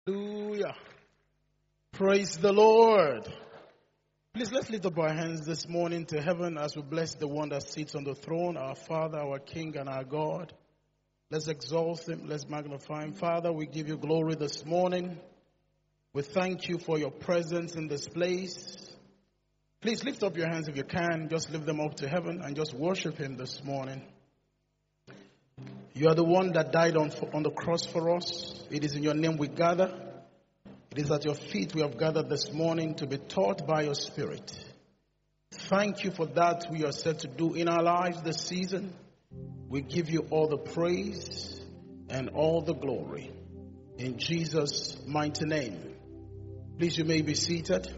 Hallelujah. Praise the Lord. Please let's lift up our hands this morning to heaven as we bless the one that sits on the throne, our Father, our King, and our God. Let's exalt him. Let's magnify him. Father, we give you glory this morning. We thank you for your presence in this place. Please lift up your hands if you can. Just lift them up to heaven and just worship him this morning. You are the one that died on the cross for us. It is in your name we gather. It is at your feet we have gathered this morning to be taught by your Spirit. Thank you for that we are set to do in our lives this season. We give you all the praise and all the glory. In Jesus' mighty name. Please, you may be seated.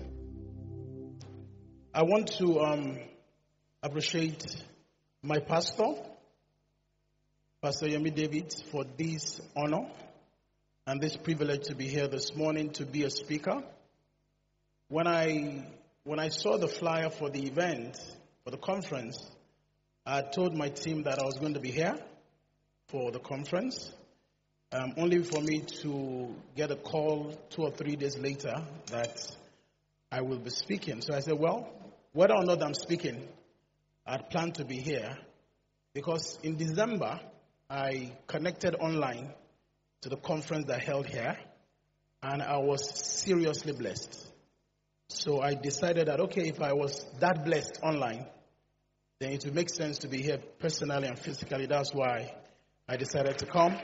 I want to appreciate my pastor, Pastor Yemi David, for this honor and this privilege to be here this morning to be a speaker. When I saw the flyer for the event, for the conference, I told my team that I was going to be here for the conference, only for me to get a call 2 or 3 days later that I will be speaking. So I said, well, whether or not I'm speaking, I'd planned to be here because in December, I connected online to the conference that I held here, and I was seriously blessed. So I decided that, okay, if I was that blessed online, then it would make sense to be here personally and physically. That's why I decided to come.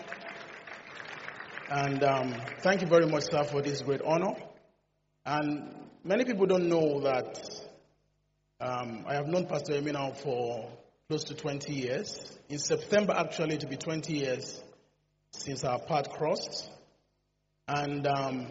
And thank you very much, sir, for this great honor. And many people don't know that I have known Pastor Yemi now for close to 20 years. In September, actually, to be 20 years since our path crossed. And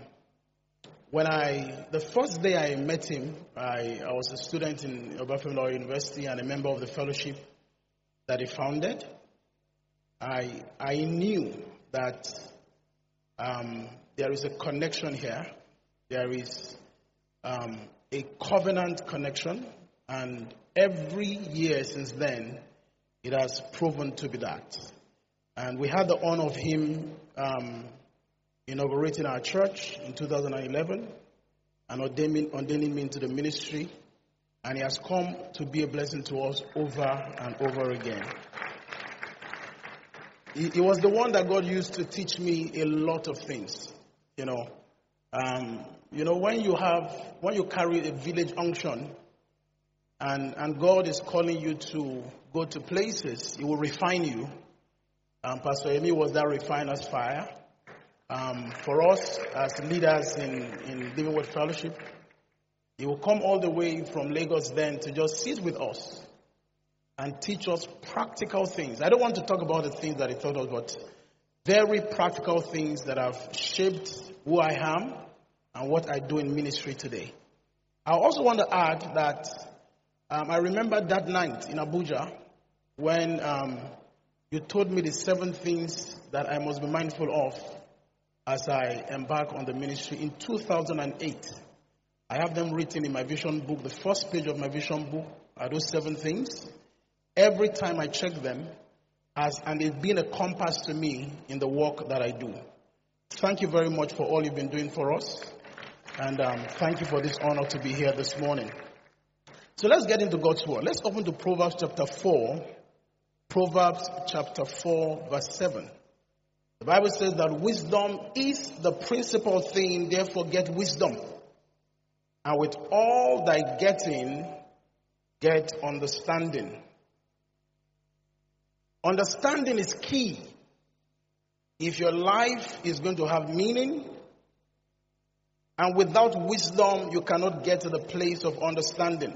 the first day I met him, I was a student in Obafemi Law University and a member of the fellowship that he founded. I knew that there is a connection here. There is a covenant connection, and every year since then, it has proven to be that. And we had the honor of him inaugurating our church in 2011 and ordaining me into the ministry. And he has come to be a blessing to us over and over again. He was the one that God used to teach me a lot of things. When you carry a village unction and God is calling you to go to places, He will refine you. Pastor Amy was that refiner's fire. For us as leaders in Living Word Fellowship, he will come all the way from Lagos then to just sit with us and teach us practical things. I don't want to talk about the things that he taught us, but very practical things that have shaped who I am and what I do in ministry today. I also want to add that I remember that night in Abuja when you told me the 7 things that I must be mindful of as I embark on the ministry in 2008. I have them written in my vision book. The first page of my vision book are those 7 things. Every time I check them, and it's been a compass to me in the work that I do. Thank you very much for all you've been doing for us. And thank you for this honor to be here this morning. So let's get into God's word. Let's open to Proverbs chapter 4. Proverbs chapter 4, verse 7. The Bible says that wisdom is the principal thing, therefore get wisdom. And with all thy getting, get understanding. Understanding is key. If your life is going to have meaning, and without wisdom, you cannot get to the place of understanding.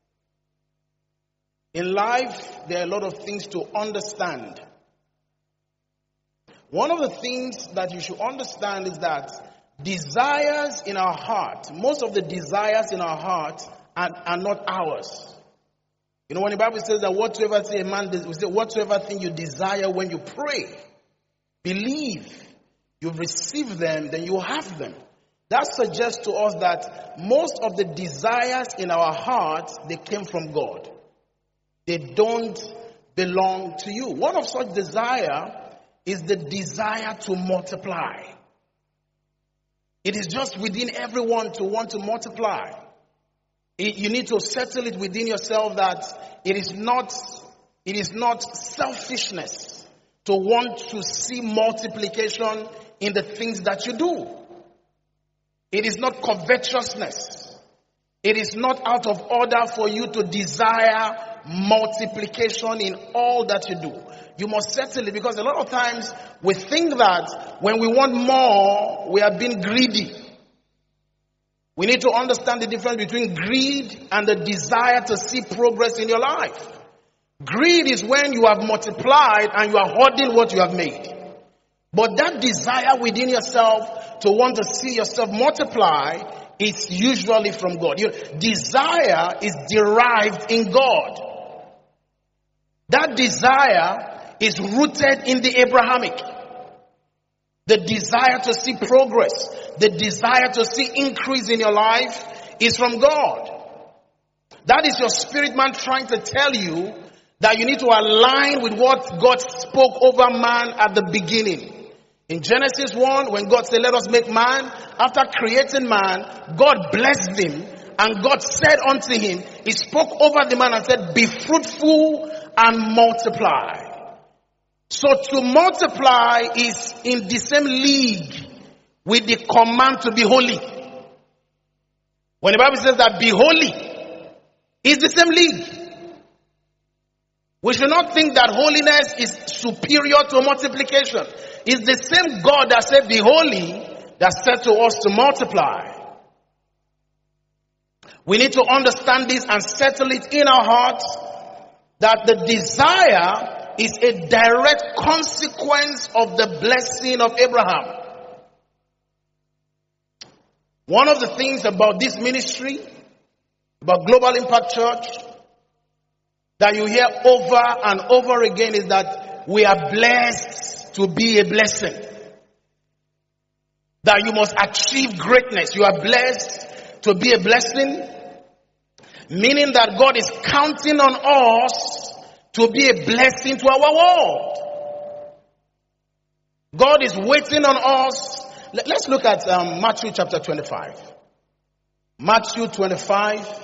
In life, there are a lot of things to understand. One of the things that you should understand is that desires in our heart, most of the desires in our heart are not ours. When the Bible says that whatsoever thing you desire when you pray, believe you've received them, then you have them. That suggests to us that most of the desires in our heart, they came from God. They don't belong to you. One of such desire is the desire to multiply. It is just within everyone to want to multiply. You need to settle it within yourself that it is not selfishness to want to see multiplication in the things that you do. It is not covetousness. It is not out of order for you to desire multiplication in all that you do. You must settle it, because a lot of times we think that when we want more, we are being greedy. We need to understand the difference between greed and the desire to see progress in your life. Greed is when you have multiplied and you are hoarding what you have made. But that desire within yourself to want to see yourself multiply is usually from God. Your desire is derived in God. That desire is rooted in the Abrahamic. The desire to see progress, the desire to see increase in your life is from God. That is your spirit man trying to tell you that you need to align with what God spoke over man at the beginning. In Genesis 1, when God said, let us make man, after creating man, God blessed him, and God said unto him, he spoke over the man and said, be fruitful and multiply. So to multiply is in the same league with the command to be holy. When the Bible says that be holy, it's the same league. We should not think that holiness is superior to multiplication. It's the same God that said be holy that said to us to multiply. We need to understand this and settle it in our hearts that the desire is a direct consequence of the blessing of Abraham. One of the things about this ministry, about Global Impact Church, that you hear over and over again is that we are blessed to be a blessing. That you must achieve greatness. You are blessed to be a blessing. Meaning that God is counting on us to be a blessing to our world. God is waiting on us. Let's look at Matthew chapter 25. Matthew 25.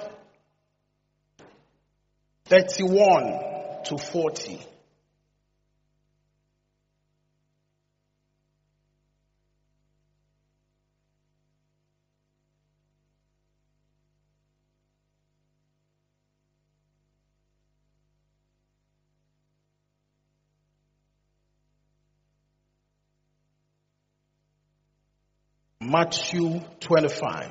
31 to 40. Matthew 25.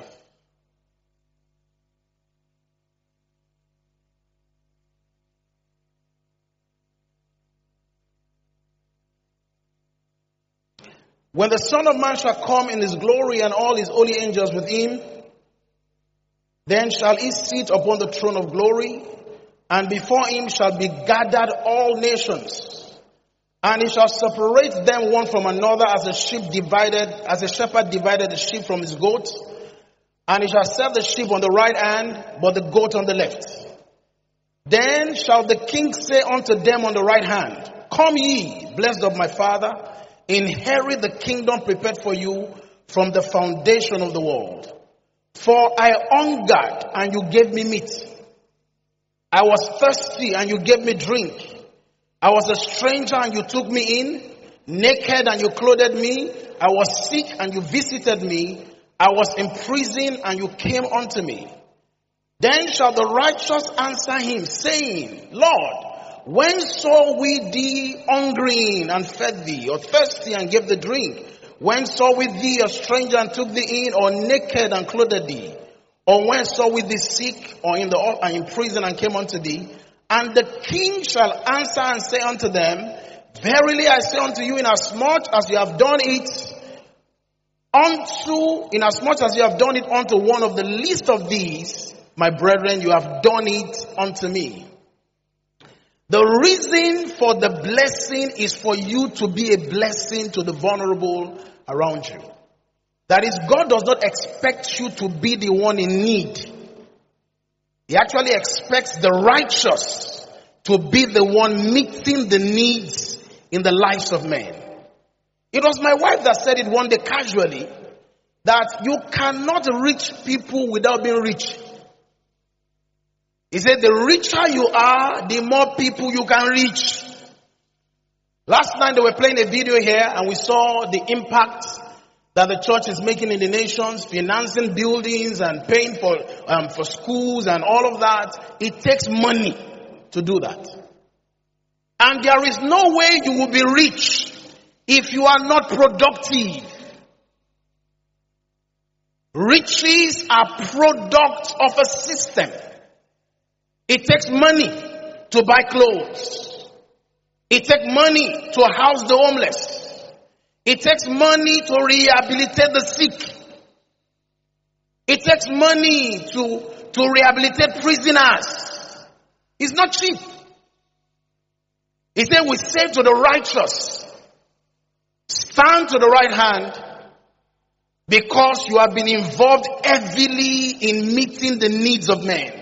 When the Son of Man shall come in his glory and all his holy angels with him, then shall he sit upon the throne of glory, and before him shall be gathered all nations. And he shall separate them one from another as a shepherd divided the sheep from his goats. And he shall set the sheep on the right hand, but the goat on the left. Then shall the king say unto them on the right hand, come ye, blessed of my Father, inherit the kingdom prepared for you from the foundation of the world. For I hungered, and you gave me meat. I was thirsty, and you gave me drink. I was a stranger, and you took me in. Naked, and you clothed me. I was sick, and you visited me. I was in prison, and you came unto me. Then shall the righteous answer him, saying, Lord, when saw we thee hungry and fed thee, or thirsty and gave thee drink? When saw we thee a stranger and took thee in, or naked and clothed thee? Or when saw we thee sick, or in prison and came unto thee? And the king shall answer and say unto them, verily I say unto you, inasmuch as you have done it unto one of the least of these, my brethren, you have done it unto me. The reason for the blessing is for you to be a blessing to the vulnerable around you. That is, God does not expect you to be the one in need. He actually expects the righteous to be the one meeting the needs in the lives of men. It was my wife that said it one day casually, that you cannot reach people without being rich. He said the richer you are, the more people you can reach. Last night they were playing a video here and we saw the impact that the church is making in the nations, financing buildings and paying for schools and all of that. It takes money to do that. And there is no way you will be rich if you are not productive. Riches are products of a system. It takes money to buy clothes. It takes money to house the homeless. It takes money to rehabilitate the sick. It takes money to rehabilitate prisoners. It's not cheap. He said, we say to the righteous, stand to the right hand because you have been involved heavily in meeting the needs of men.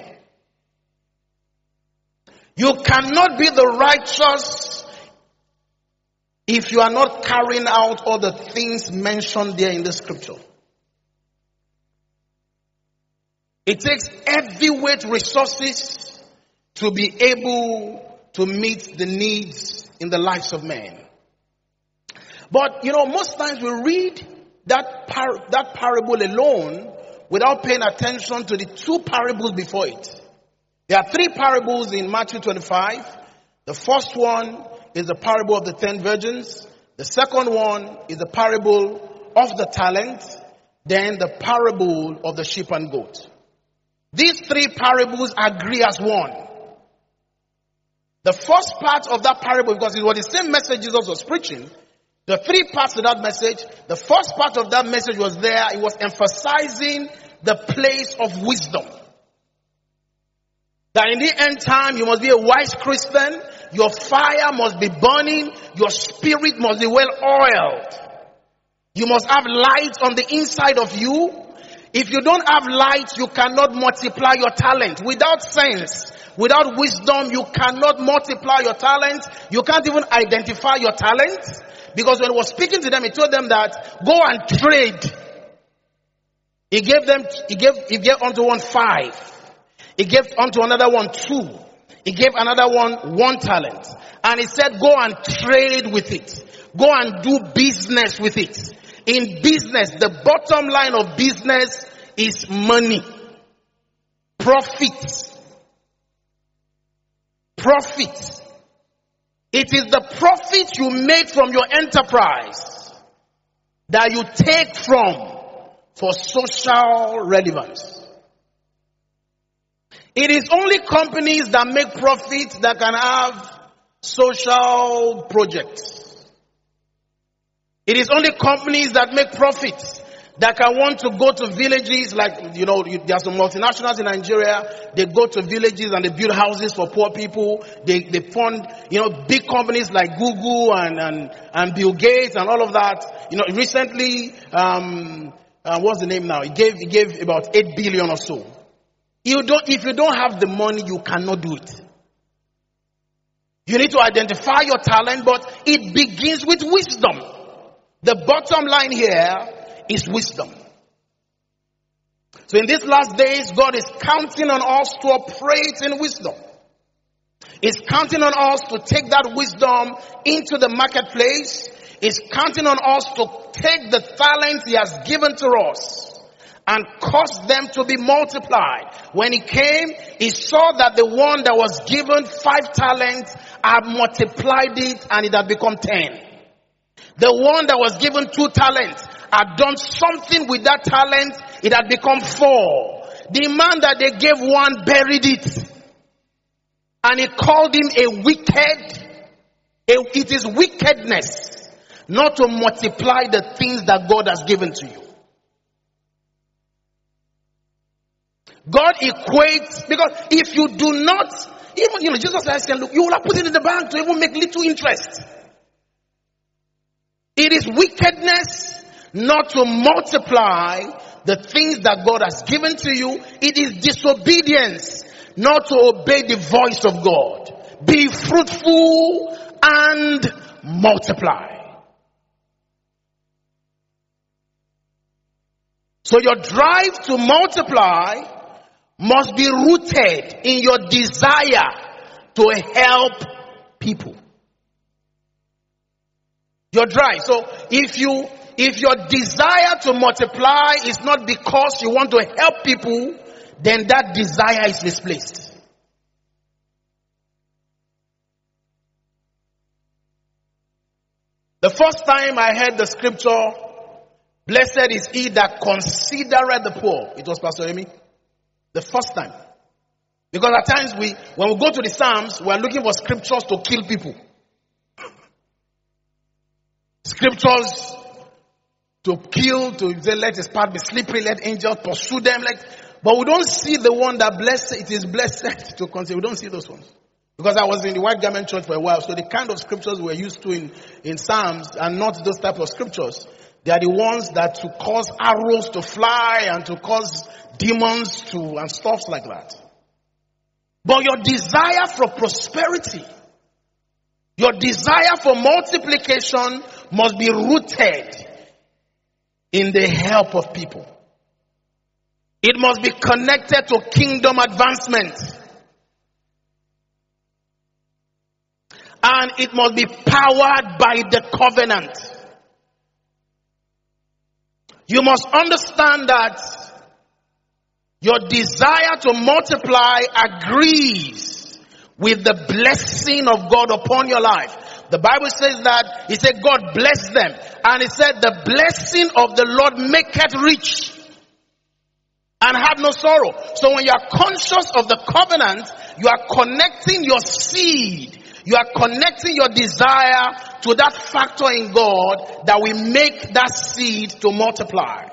You cannot be the righteous if you are not carrying out all the things mentioned there in the scripture. It takes heavyweight resources to be able to meet the needs in the lives of men. But, most times we read that parable alone without paying attention to the two parables before it. There are three parables in Matthew 25. The first one is the parable of the 10 virgins. The second one is the parable of the talent. Then the parable of the sheep and goat. These three parables agree as one. The first part of that parable, because it was the same message Jesus was preaching, the three parts of that message, the first part of that message was there. It was emphasizing the place of wisdom. That in the end time, you must be a wise Christian. Your fire must be burning. Your spirit must be well oiled. You must have light on the inside of you. If you don't have light, you cannot multiply your talent. Without sense, without wisdom, you cannot multiply your talent. You can't even identify your talent. Because when he was speaking to them, he told them that go and trade. He gave unto one 5. He gave unto another one 2. He gave another one 1 talent. And he said, go and trade with it. Go and do business with it. In business, the bottom line of business is money. Profit. Profit. It is the profit you make from your enterprise that you take from for social relevance. It is only companies that make profit that can have social projects. It is only companies that make profits that can want to go to villages like, there are some multinationals in Nigeria. They go to villages and they build houses for poor people. They fund, big companies like Google and Bill Gates and all of that. Recently, what's the name now? He gave about 8 billion or so. If you don't have the money, you cannot do it. You need to identify your talent, but it begins with wisdom. The bottom line here is wisdom. So in these last days, God is counting on us to operate in wisdom. He's counting on us to take that wisdom into the marketplace. He's counting on us to take the talents He has given to us and cause them to be multiplied. When He came, He saw that the one that was given 5 talents had multiplied it and it had become 10. The one that was given 2 talents had done something with that talent, it had become 4. The man that they gave 1 buried it. And He called him a wicked. It is wickedness not to multiply the things that God has given to you. God equates, because if you do not, even, Jesus says, look, you will have put it in the bank to even make little interest. It is wickedness not to multiply the things that God has given to you. It is disobedience not to obey the voice of God. Be fruitful and multiply. So your drive to multiply must be rooted in your desire to help people. Your drive. So if your desire to multiply is not because you want to help people, then that desire is misplaced. The first time I heard the scripture, blessed is he that considereth the poor, it was Pastor Amy. The first time. Because at times when we go to the Psalms, we are looking for scriptures to kill people. Scriptures to kill, to say, let his path be slippery, let angels pursue them. But we don't see the one that it is blessed to consider. We don't see those ones. Because I was in the White Garment Church for a while, so the kind of scriptures we're used to in Psalms are not those type of scriptures. They are the ones that to cause arrows to fly and to cause demons and stuff like that. But your desire for prosperity, your desire for multiplication must be rooted in the help of people. It must be connected to kingdom advancement. And it must be powered by the covenant. You must understand that your desire to multiply agrees with the blessing of God upon your life. The Bible says that, it said God blessed them. And it said the blessing of the Lord maketh rich and have no sorrow. So when you are conscious of the covenant, you are connecting your seed. You are connecting your desire to that factor in God that will make that seed to multiply.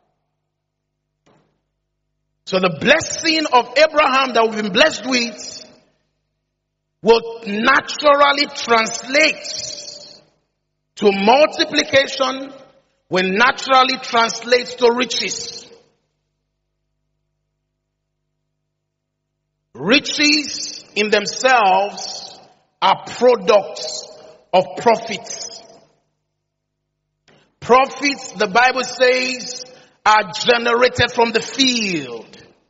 So the blessing of Abraham that we've been blessed with will naturally translate to multiplication, will naturally translate to riches. Riches in themselves are products of profits. Profits, the Bible says, are generated from the field.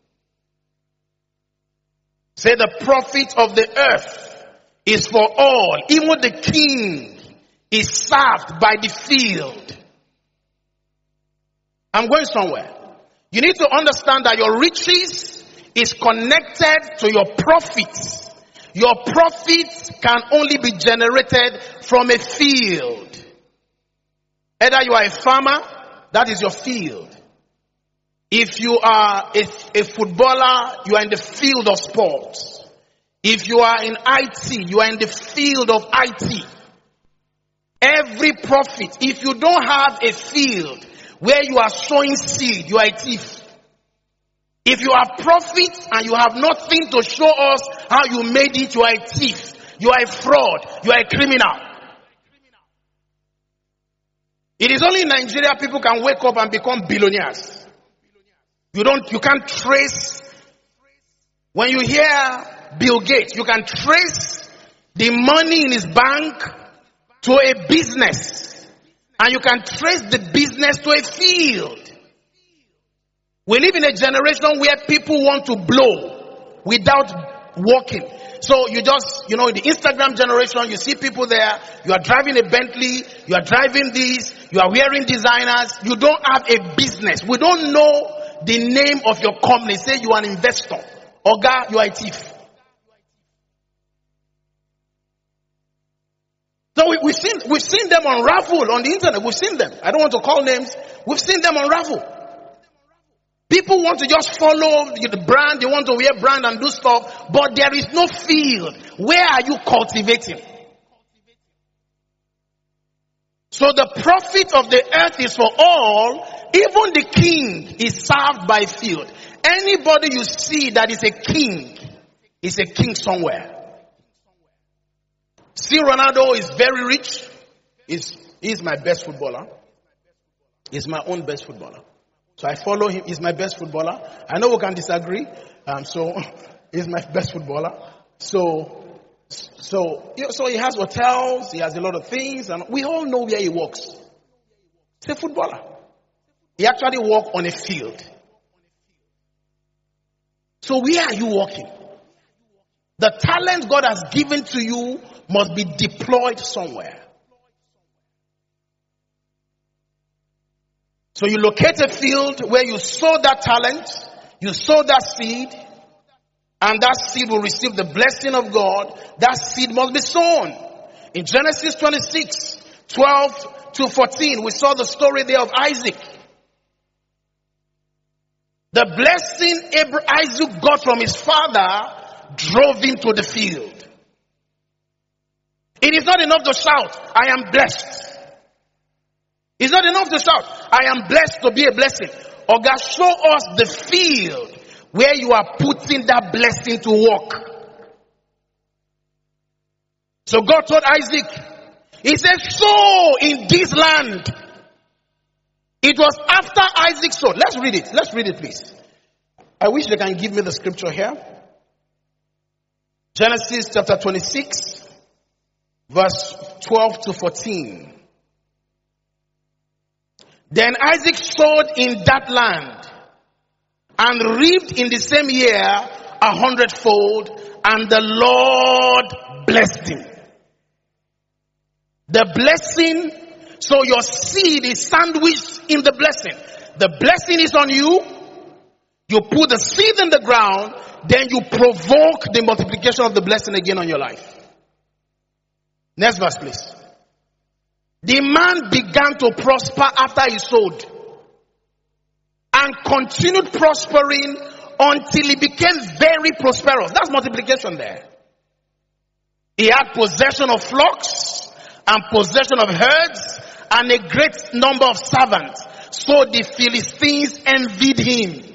Say the profit of the earth is for all. Even the king is served by the field. I'm going somewhere. You need to understand that your riches is connected to your profits. Your profits can only be generated from a field. Either you are a farmer, that is your field. If you are a footballer, you are in the field of sports. If you are in IT, you are in the field of IT. Every profit, if you don't have a field where you are sowing seed, you are a thief. If you have profit and you have nothing to show us how you made it, you are a thief. You are a fraud. You are a criminal. It is only in Nigeria people can wake up and become billionaires. You can't trace. When you hear Bill Gates, you can trace the money in his bank to a business. And you can trace the business to a field. We live in a generation where people want to blow without working. So you just, in the Instagram generation, you see people there, you are driving a Bentley, you are driving this, you are wearing designers, you don't have a business. We don't know the name of your company. Say you are an investor. Oga, you are a thief. So we've seen them unravel on the internet. We've seen them. I don't want to call names. We've seen them unravel. People want to just follow the brand. They want to wear brand and do stuff. But there is no field. Where are you cultivating? So the profit of the earth is for all. Even the king is served by field. Anybody you see that is a king somewhere. See, Ronaldo is very rich. He's my best footballer. He's my own best footballer. So I follow him. He's my best footballer. I know we can disagree. So he's my best footballer. So he has hotels. He has a lot of things, and we all know where he works. He's a footballer. He actually walked on a field. So where are you walking? The talent God has given to you must be deployed somewhere. So you locate a field where you sow that talent, you sow that seed, and that seed will receive the blessing of God. That seed must be sown. In Genesis 26, 12 to 14, we saw the story there of Isaac. The blessing Isaac got from his father drove him to the field. It is not enough to shout, I am blessed. It's not enough to shout, I am blessed to be a blessing. Oh God, show us the field where you are putting that blessing to work. So God told Isaac, he said, sow in this land. It was after Isaac sowed. Let's read it. Let's read it, please. I wish they can give me the scripture here. Genesis chapter 26, verse 12 to 14. Then Isaac sowed in that land and reaped in the same year 100-fold, and the Lord blessed him. The blessing, so your seed is sandwiched in the blessing. The blessing is on you. You put the seed in the ground, then you provoke the multiplication of the blessing again on your life. Next verse, please. The man began to prosper after he sowed, and continued prospering until he became very prosperous. That's multiplication there. He had possession of flocks and possession of herds and a great number of servants. So the Philistines envied him.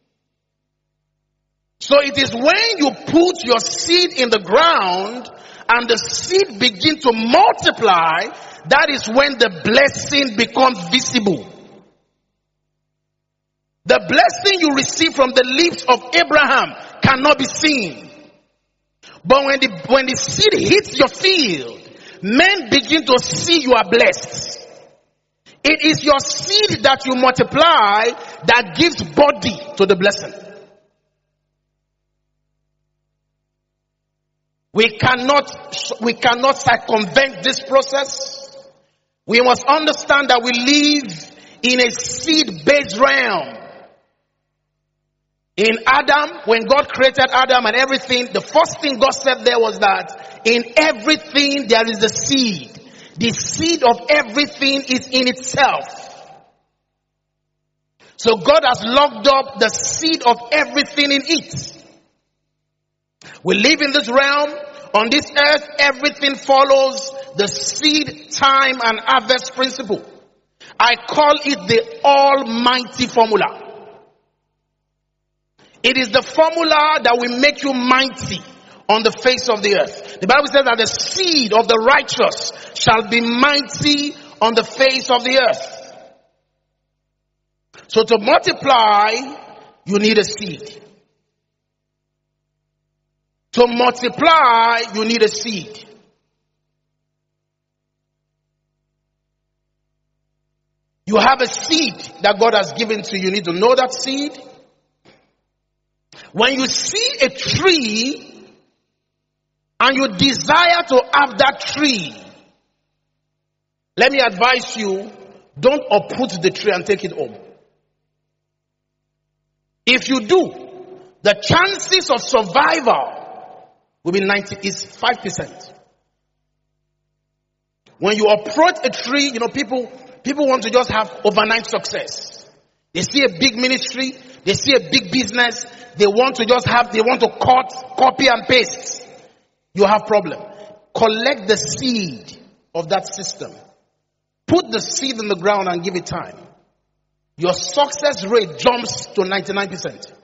So it is when you put your seed in the ground and the seed begin to multiply, that is when the blessing becomes visible. The blessing you receive from the lips of Abraham cannot be seen. But when the seed hits your field, men begin to see you are blessed. It is your seed that you multiply that gives body to the blessing. We cannot circumvent this process. We must understand that we live in a seed-based realm. In Adam, when God created Adam and everything, the first thing God said there was that in everything there is a seed. The seed of everything is in itself. So God has locked up the seed of everything in it. We live in this realm. On this earth, everything follows the seed, time, and harvest principle. I call it the almighty formula. It is the formula that will make you mighty on the face of the earth. The Bible says that the seed of the righteous shall be mighty on the face of the earth. So to multiply, you need a seed. To multiply, you need a seed. You have a seed that God has given to you. You need to know that seed. When you see a tree and you desire to have that tree, let me advise you, don't uproot the tree and take it home. If you do, the chances of survival will be 5%. When you approach a tree, people want to just have overnight success. They see a big ministry, they see a big business, they want to copy and paste. You have problem. Collect the seed of that system. Put the seed in the ground and give it time. Your success rate jumps to 99%.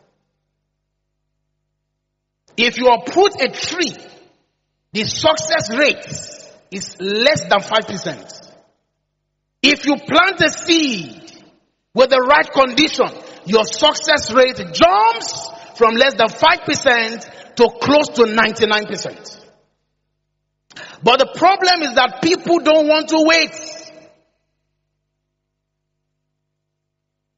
If you uproot a tree, the success rate is less than 5%. If you plant a seed with the right condition, your success rate jumps from less than 5% to close to 99%. But the problem is that people don't want to wait.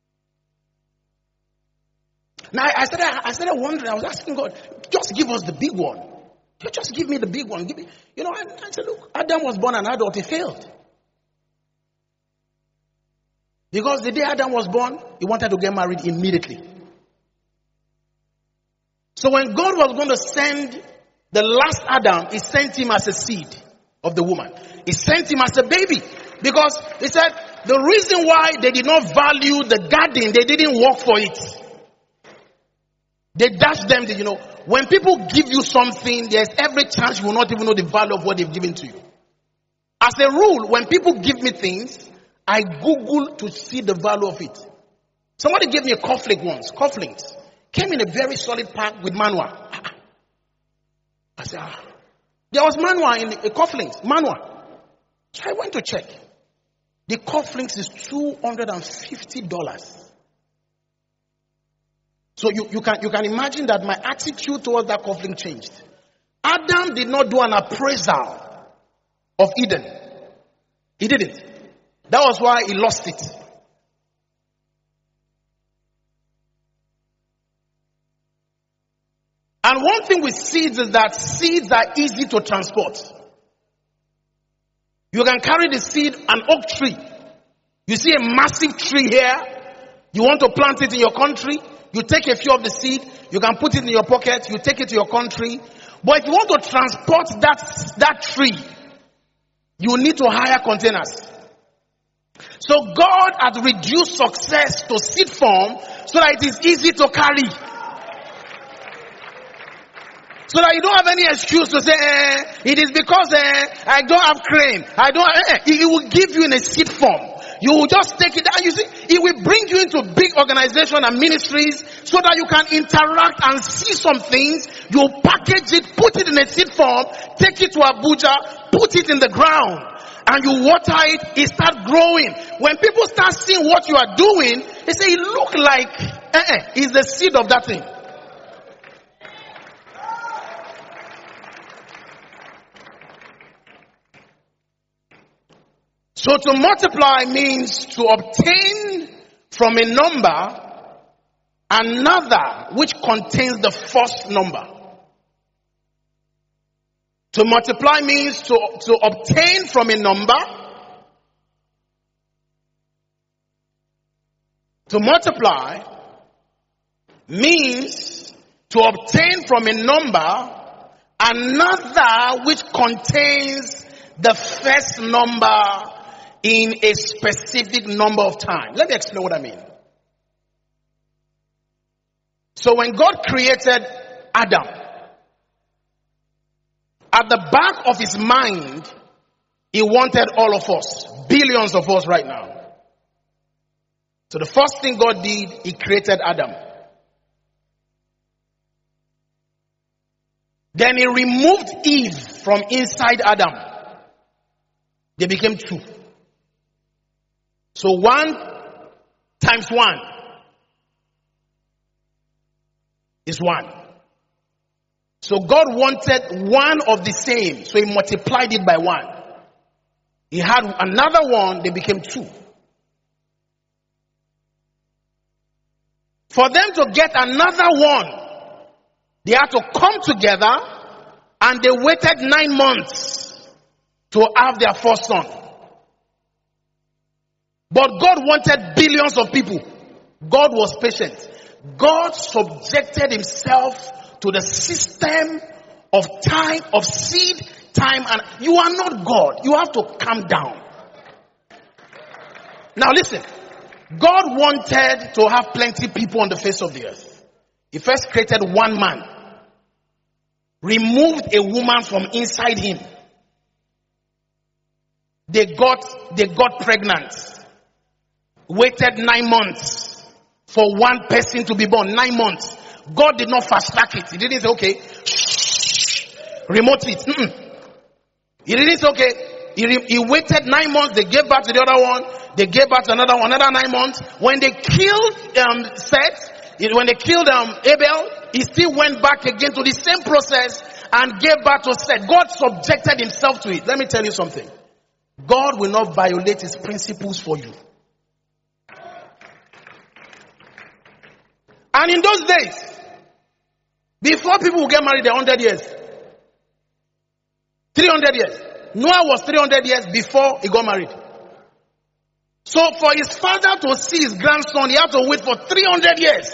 Now I started wondering. I was asking God, just give us the big one. Just give me the big one. Give me, I said, look, Adam was born an adult. He failed. Because the day Adam was born, he wanted to get married immediately. So when God was going to send the last Adam, he sent him as a seed of the woman. He sent him as a baby. Because he said, the reason why they did not value the garden, they didn't work for it. They dashed them, when people give you something, there's every chance you will not even know the value of what they've given to you. As a rule, when people give me things, I Google to see the value of it. Somebody gave me a cufflink once. Cufflinks. Came in a very solid pack with manual. I said, there was manual in the cufflinks. Manual. So I went to check. The cufflinks is $250. So you can imagine that my attitude towards that cufflink changed. Adam did not do an appraisal of Eden. He didn't. That was why he lost it. And one thing with seeds is that seeds are easy to transport. You can carry the seed, an oak tree. You see a massive tree here. You want to plant it in your country. You take a few of the seed. You can put it in your pocket. You take it to your country. But if you want to transport that tree, you need to hire containers. So God has reduced success to seed form so that it is easy to carry. So that you don't have any excuse to say, it is because I don't have crane. He will give you in a seed form. You will just take it, and you see, it will bring you into big organizations and ministries so that you can interact and see some things. You package it, put it in a seed form, take it to Abuja, put it in the ground, and you water it starts growing. When people start seeing what you are doing, they say, it look like, it's the seed of that thing. So to multiply means to obtain from a number another which contains the first number. To multiply means to obtain from a number. To multiply means to obtain from a number another which contains the first number in a specific number of time. Let me explain what I mean. So when God created Adam, at the back of his mind, he wanted all of us, billions of us right now. So the first thing God did, he created Adam. Then he removed Eve from inside Adam. They became two. So 1 times 1 is 1. So God wanted one of the same. So he multiplied it by 1. He had another one, they became 2. For them to get another one, they had to come together, and they waited 9 months to have their first son. But God wanted billions of people. God was patient. God subjected himself to the system of time, of seed, time, and you are not God. You have to calm down. Now listen. God wanted to have plenty of people on the face of the earth. He first created one man. Removed a woman from inside him. They got pregnant. Waited 9 months for one person to be born. 9 months. God did not fast track it. He didn't say, okay, remote it. He didn't say, okay. He waited 9 months. They gave back to the other one. They gave back to another one, another 9 months. When they killed Seth, when they killed Abel, he still went back again to the same process and gave back to Seth. God subjected himself to it. Let me tell you something. God will not violate his principles for you. And in those days, before people would get married, they're 100 years. 300 years. Noah was 300 years before he got married. So for his father to see his grandson, he had to wait for 300 years.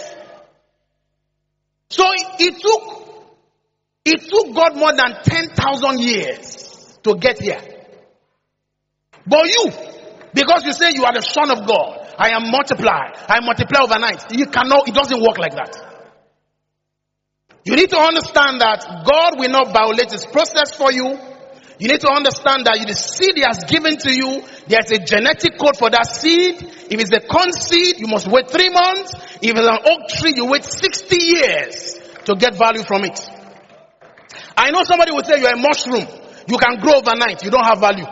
So it took God more than 10,000 years to get here. But you, because you say you are the son of God, I am multiplied. I multiply overnight. You cannot, it doesn't work like that. You need to understand that God will not violate his process for you. You need to understand that the seed he has given to you, there's a genetic code for that seed. If it's a corn seed, you must wait 3 months. If it's an oak tree, you wait 60 years to get value from it. I know somebody will say you're a mushroom. You can grow overnight. You don't have value.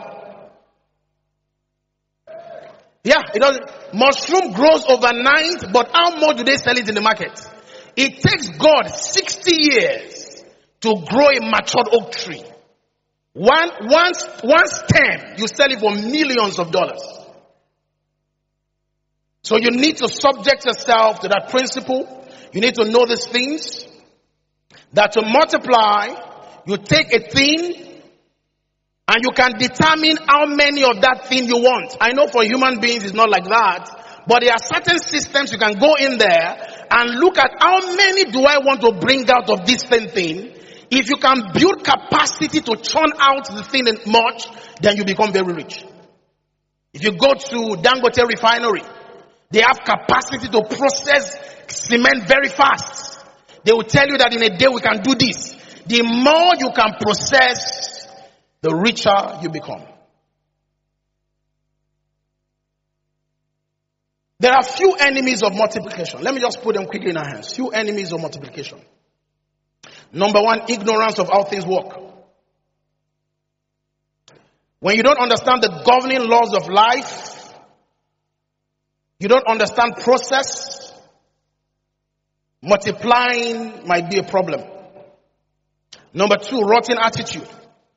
Yeah, it doesn't. Mushroom grows overnight, but how much do they sell it in the market? It takes God 60 years to grow a matured oak tree. One stem, you sell it for millions of dollars. So you need to subject yourself to that principle. You need to know these things. That to multiply, you take a thing and you can determine how many of that thing you want. I know for human beings it's not like that. But there are certain systems you can go in there and look at how many do I want to bring out of this same thing. If you can build capacity to churn out the thing in much, then you become very rich. If you go to Dangote refinery, they have capacity to process cement very fast. They will tell you that in a day we can do this. The more you can process, the richer you become. There are few enemies of multiplication. Let me just put them quickly in our hands. Few enemies of multiplication. Number one, ignorance of how things work. When you don't understand the governing laws of life, you don't understand process, multiplying might be a problem. Number two, rotten attitude.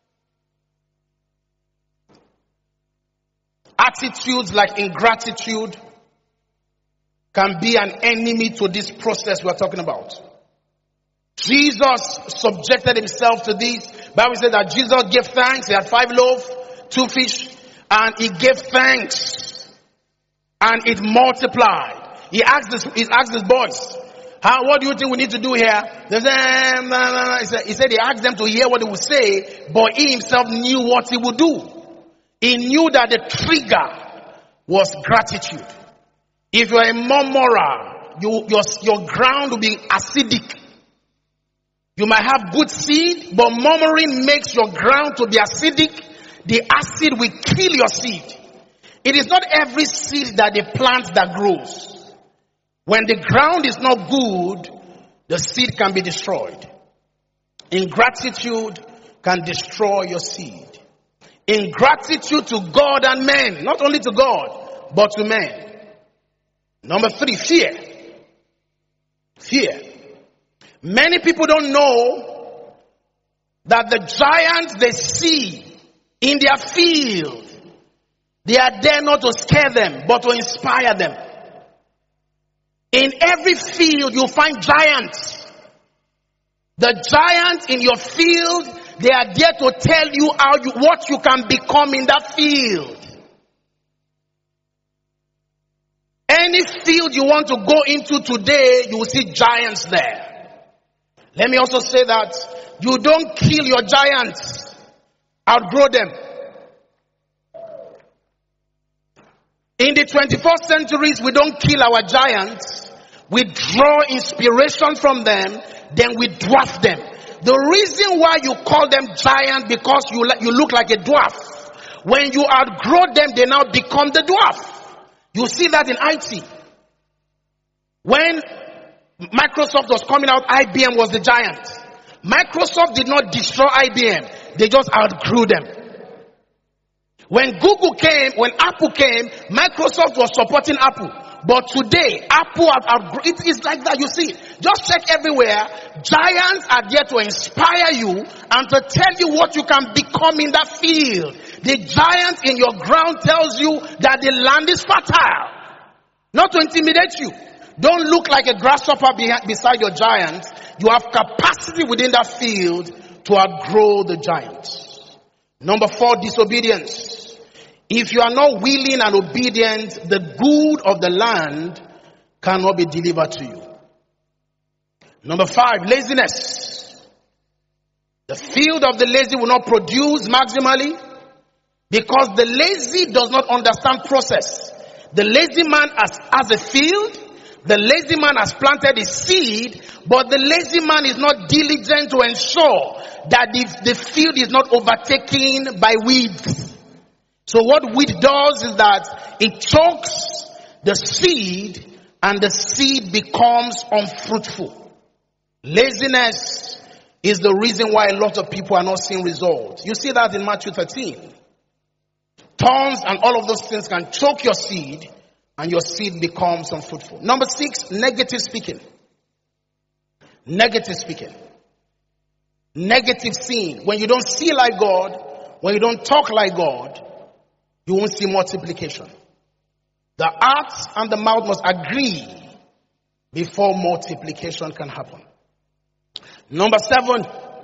Attitudes like ingratitude can be an enemy to this process we're talking about. Jesus subjected himself to this. Bible says that Jesus gave thanks. He had 5 loaves, 2 fish, and he gave thanks, and it multiplied. He asked his boys, what do you think we need to do here? They said, he said he asked them to hear what he would say, but he himself knew what he would do. He knew that the trigger was gratitude. If you're a murmurer, your ground will be acidic. You might have good seed, but murmuring makes your ground to be acidic. The acid will kill your seed. It is not every seed that they plant that grows. When the ground is not good, the seed can be destroyed. Ingratitude can destroy your seed. Ingratitude to God and men, not only to God, but to men. Number 3, fear. Fear. Many people don't know that the giants they see in their field, they are there not to scare them, but to inspire them. In every field you find giants. The giants in your field, they are there to tell you what you can become in that field. Any field you want to go into today, you will see giants there. Let me also say that you don't kill your giants, outgrow them. In the 21st centuries, we don't kill our giants. We draw inspiration from them, then we dwarf them. The reason why you call them giants because you look like a dwarf. When you outgrow them, they now become the dwarf. You see that in IT. When Microsoft was coming out, IBM was the giant. Microsoft did not destroy IBM. They just outgrew them. When Google came, when Apple came, Microsoft was supporting Apple. But today, Apple it is like that, you see. Just check everywhere. Giants are there to inspire you and to tell you what you can become in that field. The giant in your ground tells you that the land is fertile. Not to intimidate you. Don't look like a grasshopper beside your giant. You have capacity within that field to outgrow the giant. Number 4, disobedience. If you are not willing and obedient, the good of the land cannot be delivered to you. Number 5, laziness. The field of the lazy will not produce maximally because the lazy does not understand process. The lazy man has a field. The lazy man has planted his seed, but the lazy man is not diligent to ensure that the field is not overtaken by weeds. So what weed does is that it chokes the seed and the seed becomes unfruitful. Laziness is the reason why a lot of people are not seeing results. You see that in Matthew 13. Thorns and all of those things can choke your seed and your seed becomes unfruitful. Number 6, negative speaking. Negative speaking. Negative seeing. When you don't see like God, when you don't talk like God, you won't see multiplication. The heart and the mouth must agree before multiplication can happen. Number 7,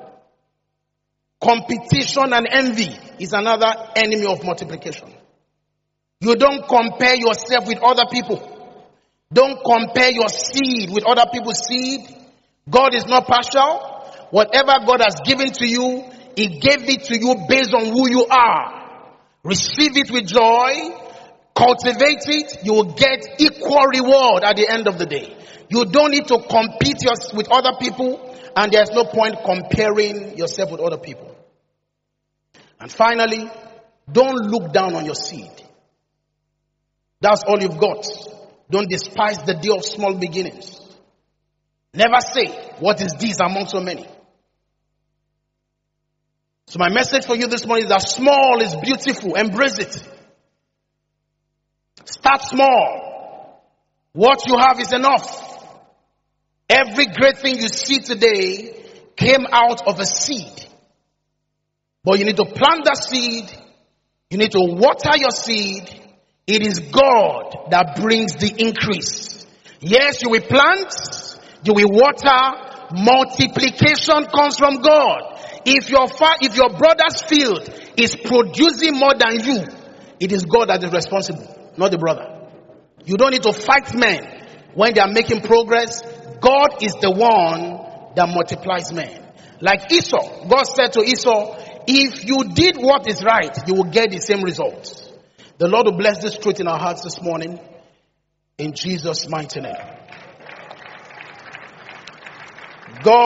competition and envy is another enemy of multiplication. You don't compare yourself with other people. Don't compare your seed with other people's seed. God is not partial. Whatever God has given to you, He gave it to you based on who you are. Receive it with joy. Cultivate it. You will get equal reward at the end of the day. You don't need to compete with other people, and there's no point comparing yourself with other people. And finally, don't look down on your seed. That's all you've got. Don't despise the day of small beginnings. Never say, what is this among so many? So my message for you this morning is that small is beautiful. Embrace it. Start small. What you have is enough. Every great thing you see today came out of a seed. But you need to plant that seed. You need to water your seed. It is God that brings the increase. Yes, you will plant, you will water, multiplication comes from God. If your brother's field is producing more than you, it is God that is responsible, not the brother. You don't need to fight men when they are making progress. God is the one that multiplies men. Like Esau, God said to Esau, if you did what is right, you will get the same results. The Lord will bless this truth in our hearts this morning. In Jesus' mighty name. God